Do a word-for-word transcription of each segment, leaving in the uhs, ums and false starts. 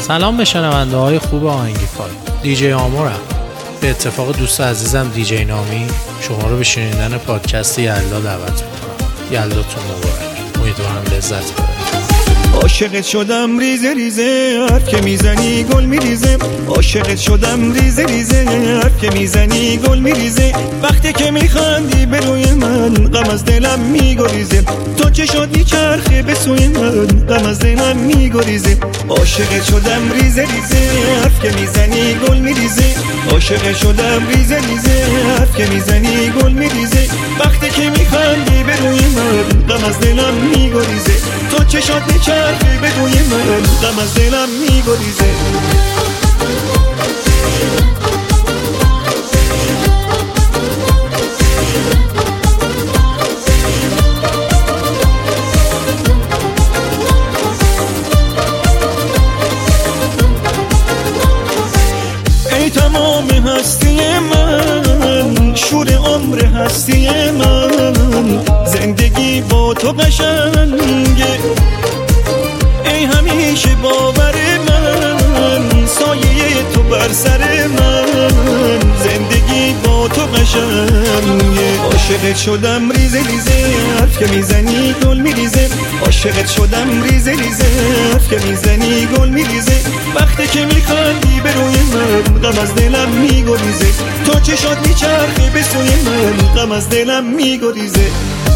سلام به شنونده های خوب آهنگی فای. دیجی آمورم. به اتفاق دوست عزیزم دیجی نامی شما رو به شنیدن پادکست یلدا دعوت میکنم. یلداتون مبارک. امیدوارم لذت ببرید. عاشقت شدم ریزه ریزه، حرف که میزنی گل میریزه. عاشقت شدم ریزه ریزه، حرف که میزنی گل میریزه. وقتی که میخندی به روی من غم از دلم میگریزه. تو چه شد میچرخه به سوی من غم از دلم میگریزه. عاشقت شدم ریزه ریزه، حرف که میزنی گل میریزه. عاشقت شدم ریزه ریزه، حرف که میزنی گل میریزه. وقتی که میخندی به روی من غم از دلم میگریزه. تو چه شد میچرخه به روی من غم از دلم میگریزه. ای تمام هستی من، شور عمر هستی من، زندگی با تو قشنگه. ای همیشه باور من، سایه تو بر سر من، زندگی با تو قشنگه. عاشقت شدم ریزه ریزه، حرف که میزنی گل میریزه. عاشقت شدم ریزه ریزه، حرف که میزنی گل میریزه. وقتی که میخندی به روی من غم از دلم میگریزه. تو چه شد میچرخه به سوی من غم از دلم میگریزه.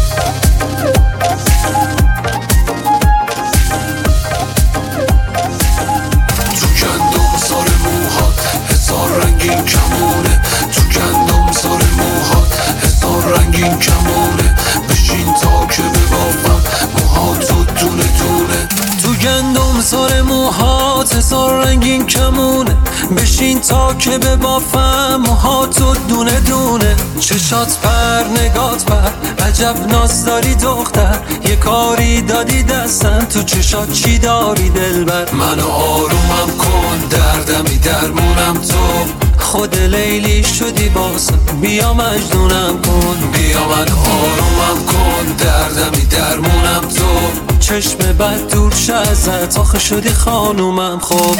رنگین کمونه تو گندم سر موهات، هزار رنگین کمونه. بشین تا که ببافم موهاتو دونه دونه. تو گندم سر موهات، هزار رنگین کمونه. بشین تا که ببافم موهاتو دونه دونه. چشات پر نگات پر، عجب ناز داری دختر. یه کاری دادی دستم، تو چشات چی داری دلبر. منو آرومم کن، دردمی درمونم تو. خود لیلی شدی باسم، بیا مجنونم کن. بیا من آرومم کن، دردمی درمونم تو. چشم بد دور شه ازت، آخه شدی خانومم. خب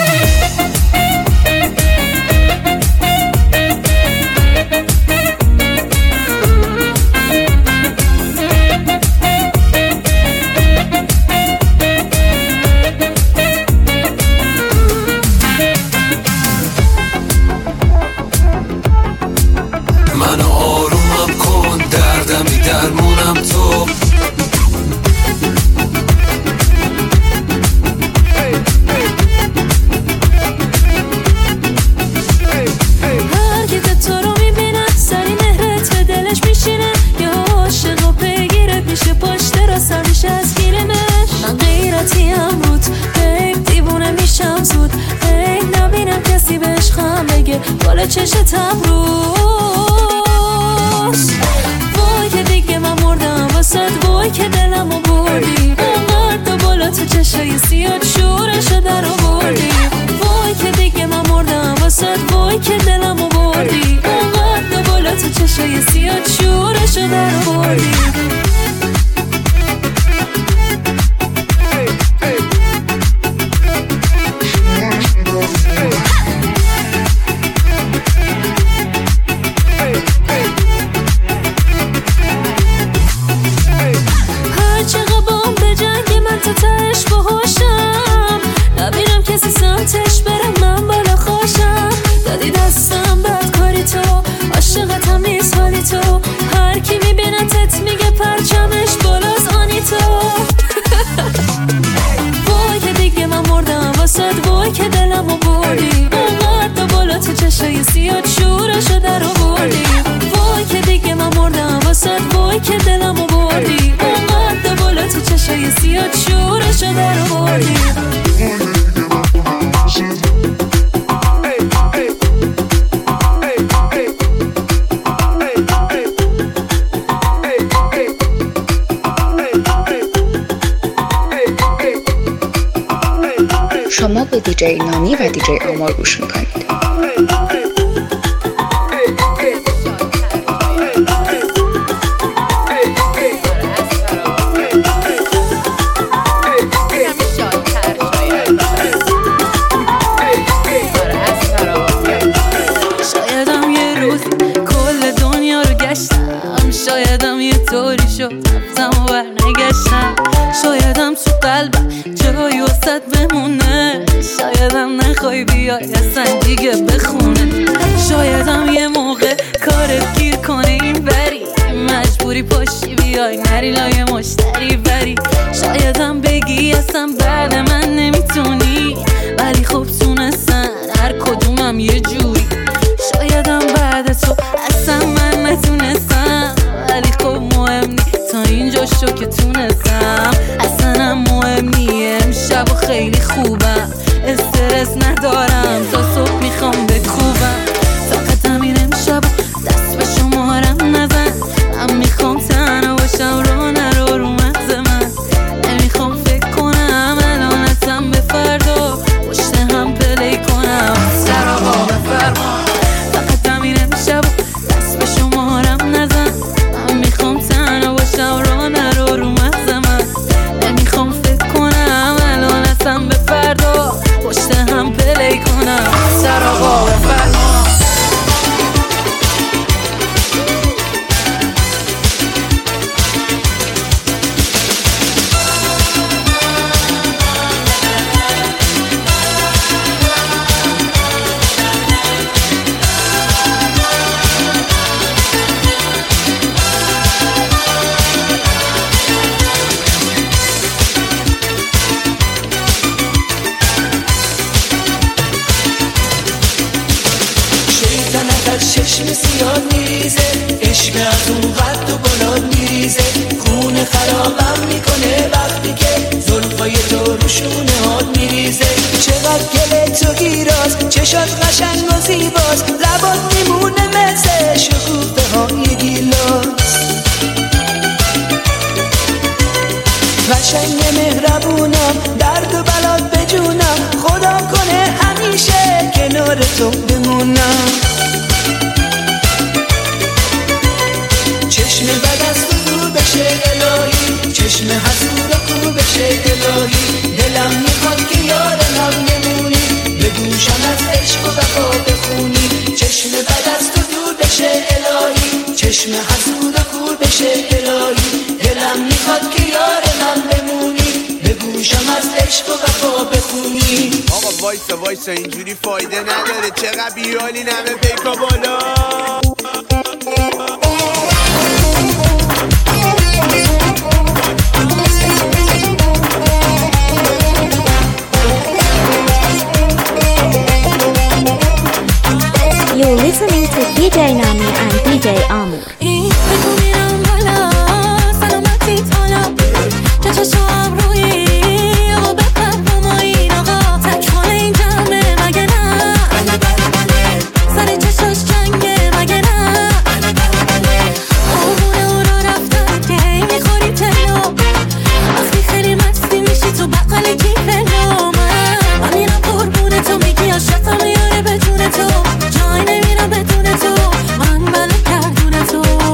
منو آرومم کن، دردمی درمونم تو. هر که تو رو میبینه سری مهرت به دلش میشینه. یا عاشق و پیگیرت میشه، پشت راستم میشه از گیرمش. من غیرتیم روت بیب، دیوونه میشم زود. ای نبینم کسی بهش خم بگه بالا چشتم روز. وای که دیگه من مردم واسد، وای که دلمو بردی. اونقدر بالا تو چشای سیاد شورشو در آوردی. وای که دیگه من مردم واسد، وای که دلمو بردی. اونقدر بالا تو چشای سیاد شورشو در آوردی. سمتش برم من بالا خوشم. دادی دستم بد کاری تو، عاشقتم نیست ولی تو. هر کی میبینتت میگه پرچمش بالاست آنی تو. وای که دیگه من مردم واسد، وای که دلمو بردی. اونقدر بالا تو چشای سیاد شورشو در آوردی. وای که دیگه من مردم واسد، وای که دلمو بردی. اونقدر بالا تو چشای سیاد شورشو در آوردی. شما به دیجی نامی و دیجی آمار گوش میکنید. بیای اصلا دیگه بخونه. شایدم یه موقع کارت گیر کنه این بری، مجبوری پاشی بیای نری لای مشتری بری. شایدم بگی اصلا بعد من نمیتونی، ولی خب تونستن هر کدومم یه جوری. شایدم بعد تو اصلا من نتونستم، ولی خب مهم نی تا اینجا شو که تونستم. اصلا هم مهم نی امشب و خیلی خوبم، استرس ندارم تا صبح میخوام بکوبم. فقط همین امشب دست به شمارم نزن، من میخوام تنها باشم رو نرو رو مغز من. نمیخوام فکر کنم الان اصلا به فردا پشت هم پلی کنم سر آقا بفرما. فقط همین امشب دست به شمارم نزن، من میخوام تنها باشم رو نرو رو مغز من. نمیخوام فکر کنم الان اصلا به فردا پشت هم پلی کنم سر آقا بفرما. چشم سیاه میریزه، عشق از اون قد و بالا میریزه. خون خرابم میکنه وقتی که زلفای تو روشونه هات میریزه. چقدر گله تو گیراز، چشات قشنگ و زیباست، لبات میمونه مثل شکوفه های گیلاس. قشنگ مهربونم، درد و بلات بجونم، خدا کنه همیشه کنار تو بمونم. چشم بد از تو دور بشه الهی، چشم حسود کو بشه الهی. دلم میخواد که یارم نمونی، به گوشم از عشق و وفا بخونی. چشم بد از تو دور بشه الهی، چشم حسود کو بشه الهی. دلم میخواد که یارم بمونی، به گوشم از عشق و وفا بخونی. آقا وایسا وایسا اینجوری فایده نداره، چقدر بیالی نمه پیکا بالا. You're listening to D J Nami and D J Amor. این بگو میرم بالا، سلامتی تالا که چشم روی آقا بپر با ما این آقا. تکمال این جمعه مگه نه، سر چشاش جنگه مگه نه. آبونه او را رفتن که هی میخوری تلو، وقتی خیلی مستی میشی تو بقل کیفلو. من من میرم قربون تو، میگی عاشقم میاره بدون تو، جای نمیرم بدون تو، من بله کردون تو.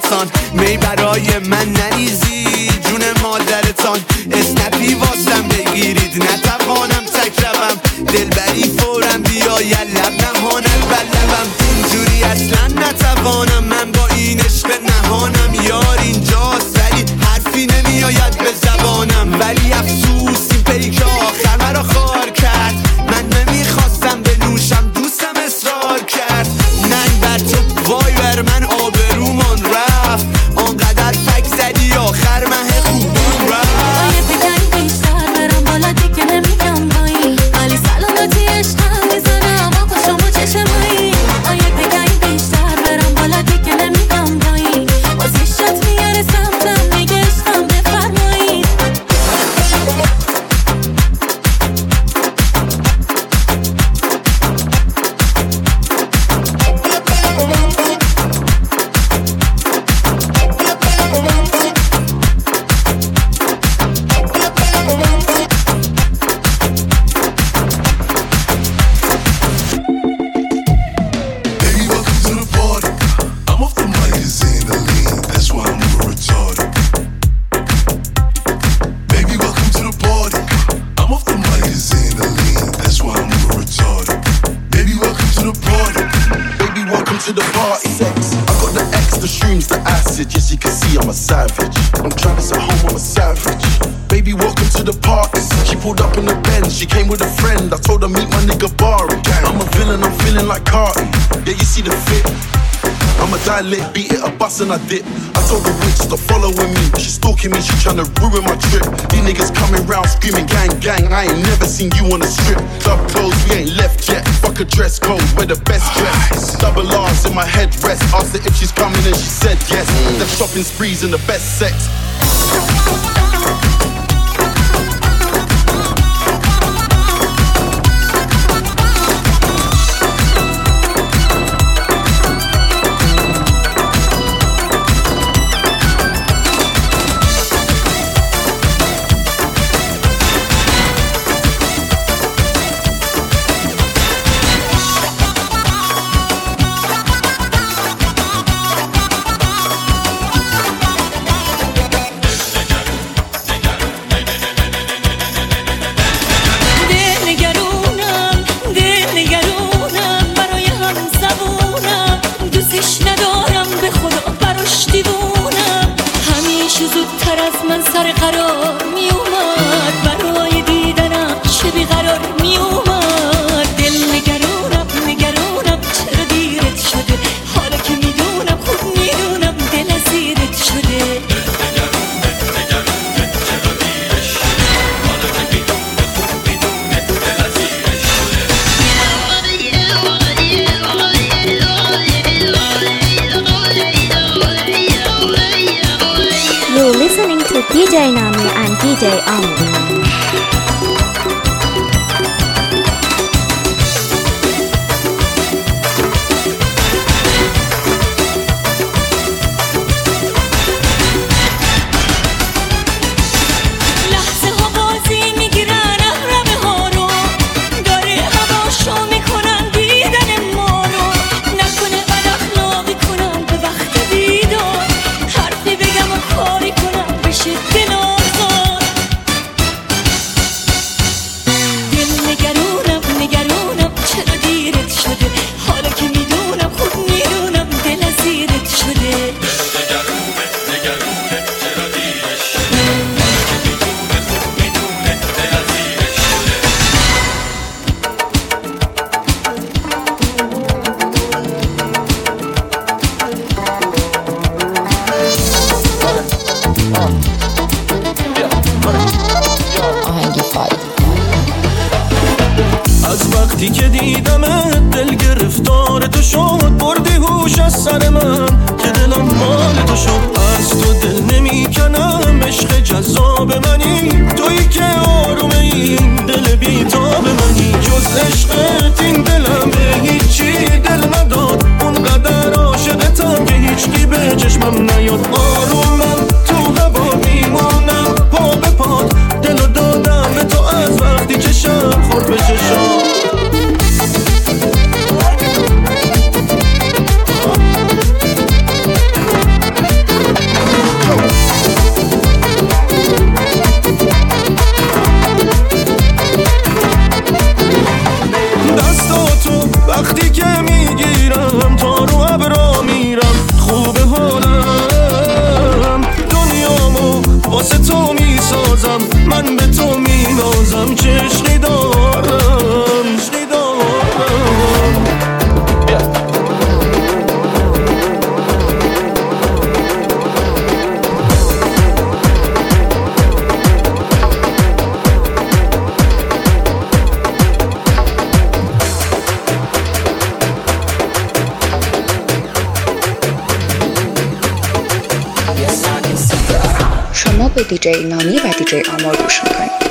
دلتان می برای من نریزی جون مادرتان اسنپی واسم بگیرید نتوانم تک روم دلبری فورم بیا یلب نهانم بلبم اینجوری اصلا نتوانم من با این عشق نهانم یار اینجاست ولی حرفی نمیآید به زبانم ولی افسوس این پیک آخر مرا خار کرد من نمیخواستم بنوشم دوستم اصرار کرد ننگ بر تو وای بر من آبرومان رفت آنقدر فک زدی آخر مه خوبم رفت آیه بگن بیشتر برم بالا دیگه نمیگم بایی ولی سلامتی عشقم میزنم آقا شما چشمایی آیه بگن بیشتر برم بالا دیگه نمیگم بایی بازی شد میاره سمتم میگه عشقم بفرمایید Baby, welcome to the party. I'm off the magazine, the lean. That's why I'm over retarded. Baby, welcome to the party. I'm off the magazine, the lean. That's why I'm over retarded. Baby, welcome to the party. Baby, welcome to the party. Sex. I got the extra shrooms, the acid. Yes, you can see I'm a savage. I'm Travis at home, I'm a savage. Baby, welcome to the party. She pulled up in the Benz, she came with a friend. I told her meet my nigga Bari. I'm a villain, I'm feeling like Carti. Yeah, you see the fit. I'm a dilate, beat it, a bus and I dip. I told the witch to following me. She stalking me, she tryna ruin my trip. These niggas coming round screaming gang gang. I ain't never seen you on a strip. Club closed, we ain't left yet. Fuck a dress code, we're the best dress. Double R's in my headrest. Asked her if she's coming and she said yes. The shopping sprees and the best sex. D J Nami and D J Amu. به دیجی نامی و دیجی آمار گوش میکنید.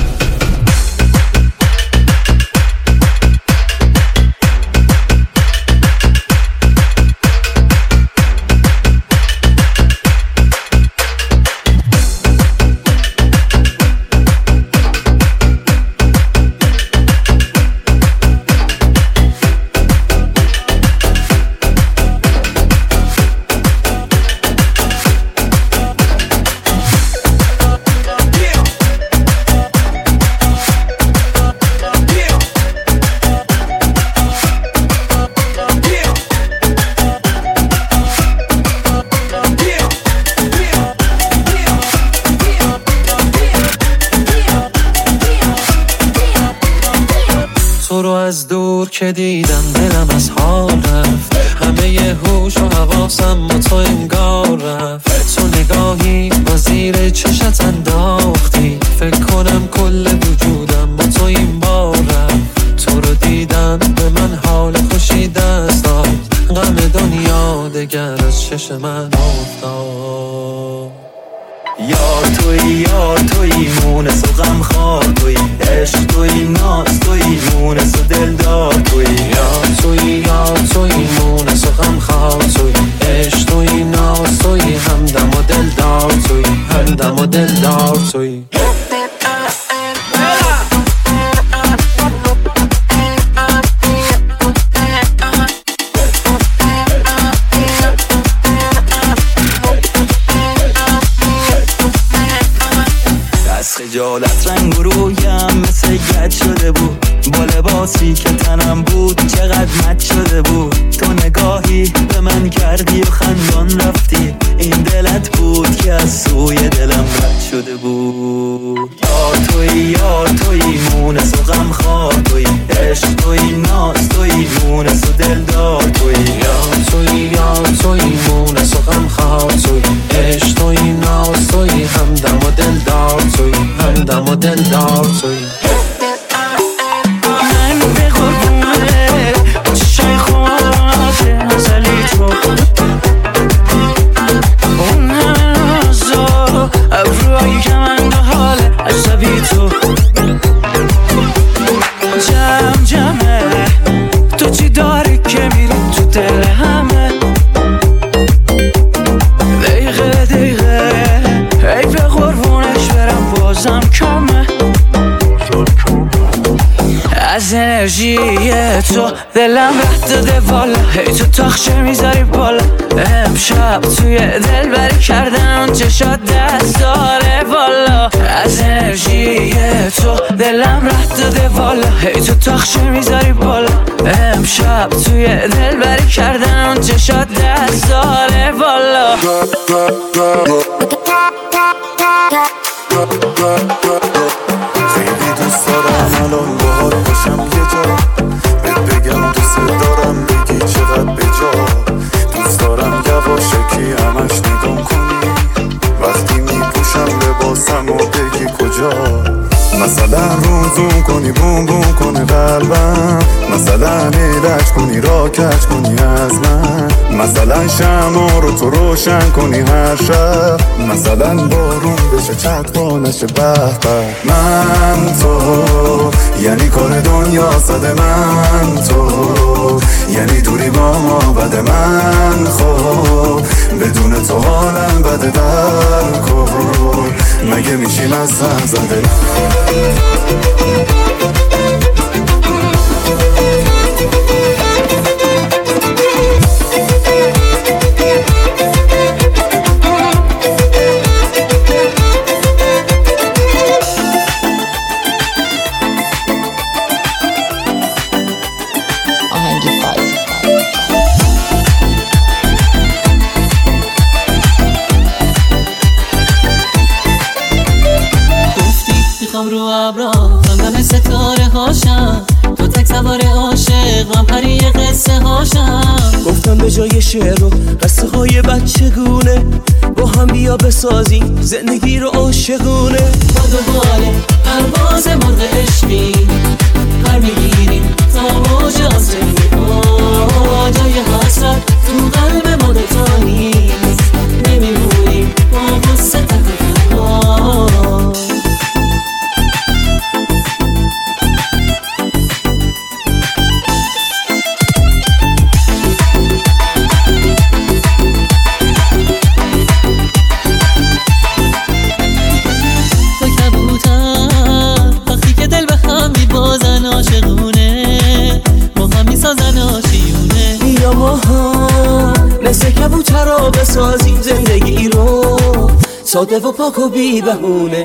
تو رو از دور که دیدم دلم از حال رفت، همه هوش و حواسم با تو انگار رفت. تو نگاهی با زیر چشت انداختی، فکر کنم کل وجودم با تو این بار رفت. تو رو دیدم به من حال خوشی دست داد، غم دنیا دگر از چشم من افتاد. یار توی یار توی مونس و غم خوار توی، عشق توی ناز توی مونس و دلدار توی. یار توی یار توی مونس و غم خوار توی، عشق توی ناز توی همدم و دلدار توی، همدم و دلدار توی. خجالت رنگ و رویم مثل گد شده بود، با لباسی که تنم بود چقدر مد شده بود. تو نگاهی به من کردی و خندان رفتی، این دلت بود که از سوی دلم رد شده بود. یار توی یار توی مونس و غم خوار توی، عشق توی ناز توی مونس و دلدار توی. یار توی یار توی مونس و غم خوار توی، عشق توی ناز توی همدم و دلدار توی، همدم و دلدار توی. من به قربونه چشای خواهد ازلی تو، اون همه نازا ابروهایی که من به حال عصبی تو. جمع جمعه تو چی داری که میری تو دل همه، دقیقه دقیقه ای به قربونش برم بازم کمه. از انرژی تو دلم رد داده والا، هی تو تاخچه میذاری بالا. امشب توی دل بری کردن چشات دست داره والا. از انرژی تو دلم رد داده والا، هی تو تاخچه میذاری بالا. امشب توی دل بری کردن چشات دست داره والا. خیلی دوست دارم الان باهات باشم یه جا، بهت بگم دوست دارم بگی چقدر بجا. دوست دارم یواشکی همش نگام کنی، وقتی میپوشم لباسم و بگی کجا. مثلا روزون کنی بوم بوم کنه قلبم، مثلا ایرج کنی را کج کنی از من، مثلا شمع رو تو روشن کنی هر شب، مثلا بارون بشه چتقا نشه به به. من تو یعنی کار دنیا صد، من تو یعنی دوری با ما بد. من خب بدون تو حالم بده در کن، مگه میشیم از هم زده. رو ابرا غمگم ستاره هاشم، تو تک سوار عاشق من پری قصه هاشم. گفتم به جای شعر و قصه های بچگونه، با هم بیا بسازیم زندگی رو عاشقونه. با دوباره پرواز مرغ عشقی پر میگیریم تا موج آسمونی، جای حسرت تو قلب ما دوتا نیست، نمیمونیم با قصه تک و تنها. آها مثل کبوترا بسازی زندگی رو ساده و پاک و بی بهونه.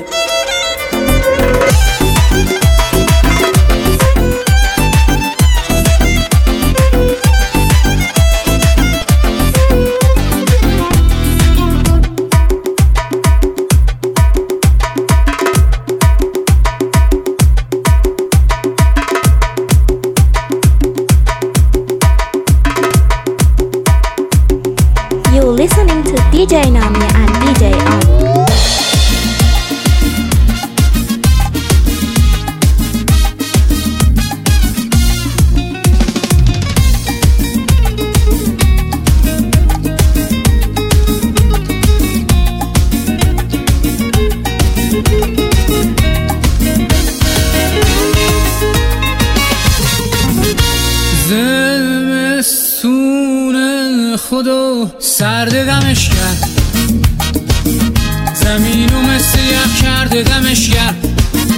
You're listening to دی جی Nami and دی جی Amo. زمستون خدا سرد دمش کرد، زمینو مثل یخ کرده دمش کرد.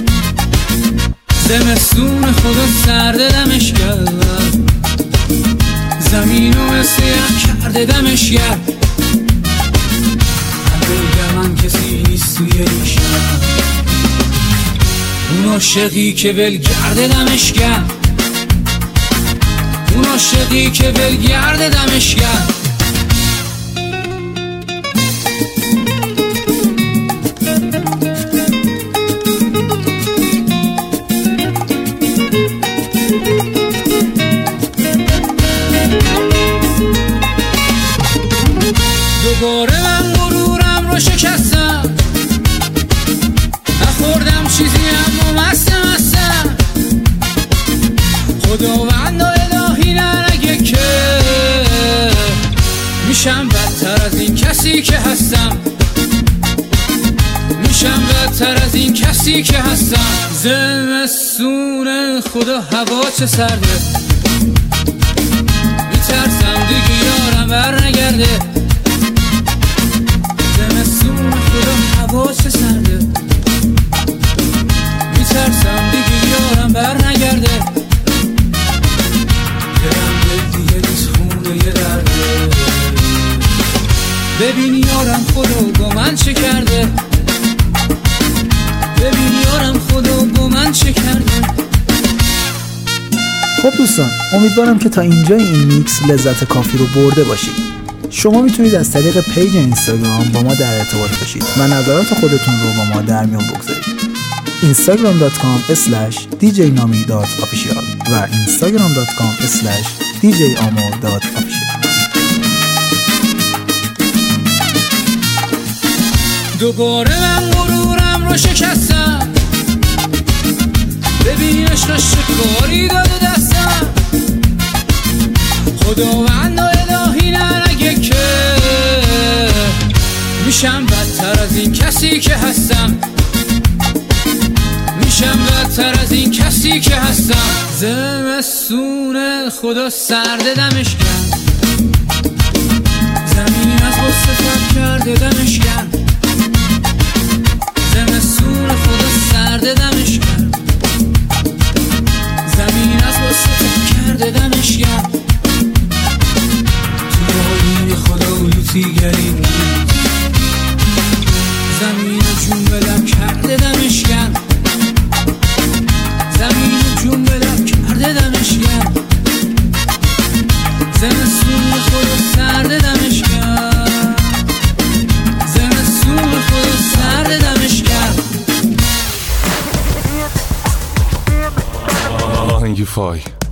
زمستون خدا سرد دمش کرد، زمینو مثل یخ کرده دمش کرد. بگم من کسی نیست توی این شهر، اون عاشقی که ولگرده دمش کرد، اون عاشقی که ولگرده دمش کرد. دوباره من غرورم رو شکستم، نخوردم چیزی اما مستم مستم. خداوند و الهی ننگه که میشم بدتر از این کسی که هستم، میشم بدتر از این کسی که هستم. زمستون خدا هوا چه سرده، میترسم دیگه یارم بر نگرده. زمستون خدا هوا چه سرده، میترسم دیگه یارم بر نگرده. دلم دل دیگه نیست خونه یه درده، ببین یارم خدا با من چه کرده، ببین یارم خدا با من چه کرده. خب دوستان، امیدوارم که تا اینجای این میکس لذت کافی رو برده باشید. شما میتونید از طریق پیج اینستاگرام با ما در ارتباط باشید و نظرات خودتون رو با ما در میون بگذارید. اینستاگرام دات کام اسلش دی جی نامی دات آفیشیال و اینستاگرام دات کام اسلش دی جی آمو دات آفیشیال. دوباره من غرورم رو شکستم، ببین عشقش چه کاری داده دستم. خداوند و الهی ننگه که میشم بدتر از این کسی که هستم، میشم بدتر از این کسی که هستم. زمستون خدا سرد دمش کرد، زمینی از غصه تب کرده دمش کرد. زمستون خدا سرد دمش کرد، زمینی از غصه تب کرده دمش کرد. تو آیین خدا لوتیگری نیست، زمین جون به لب کرده دمش کرد، زمین جون به لب کرده دمش کرد. زمستون خدا سرد دمش کرد، زمستون خدا سرد دمش کرد. آهنگ فای